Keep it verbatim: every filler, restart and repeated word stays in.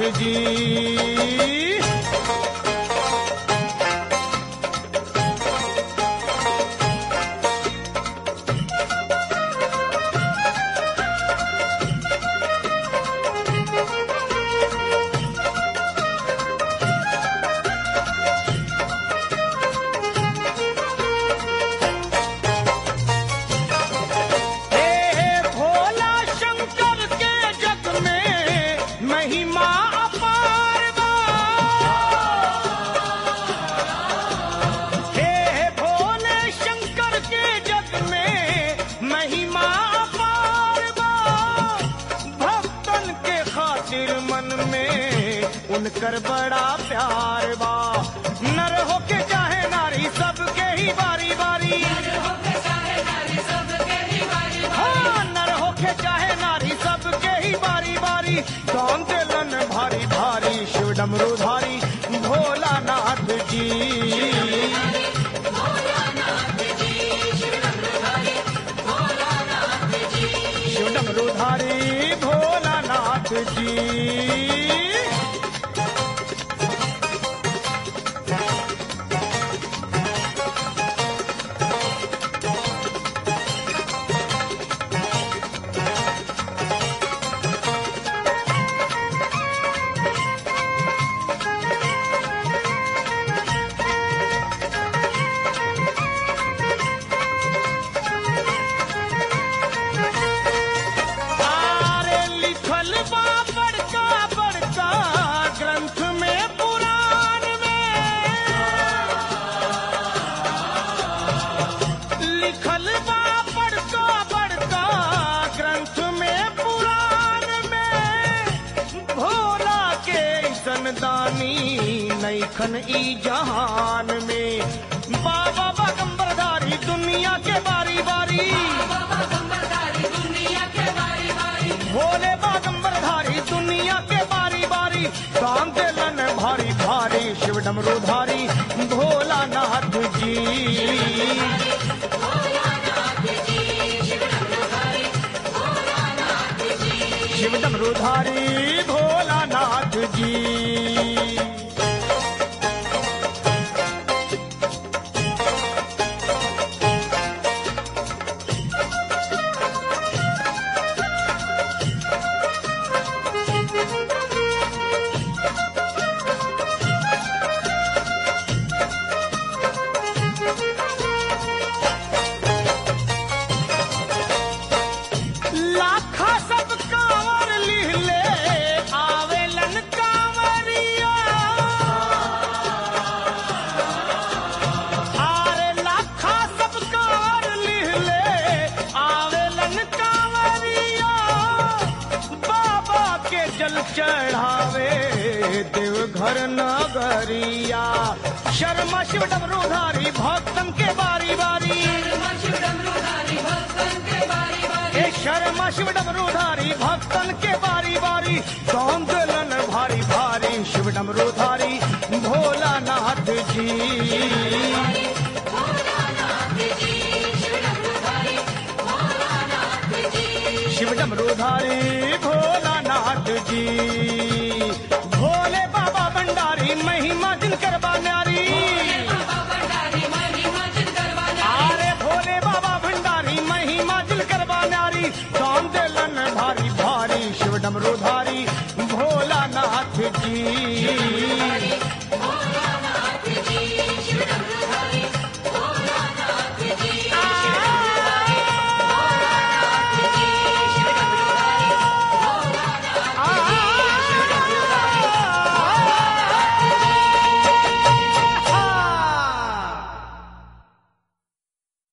जी। उनकर बड़ा प्यार बा, नर होके चाहे नारी सबके ही बारी बारी, हाँ नर होके चाहे नारी सबके ही बारी बारी, दान दिलन भारी भारी शिव डमरूधारी भोलानाथ जी। शिव डमरूधारी भोलानाथ जी। नैखन ई जहान में बाबा बागंबरधारी दुनिया के बारी बारी, भोले बागंबरधारी दुनिया के बारी बारी, दान दिलन भारी भारी शिव डमरूधारी भोलानाथ जी। शिव डमरूधारी भोलानाथ जी। चढ़ावे देवघर नगरिया, शर्मा शिव डमरूधारी भक्तन के बारी बारी, ए शर्मा शिव डमरूधारी भक्तन के बारी बारी, दान दिलन भारी भारी शिव डमरूधारी भोलानाथ जी। शिव डमरूधारी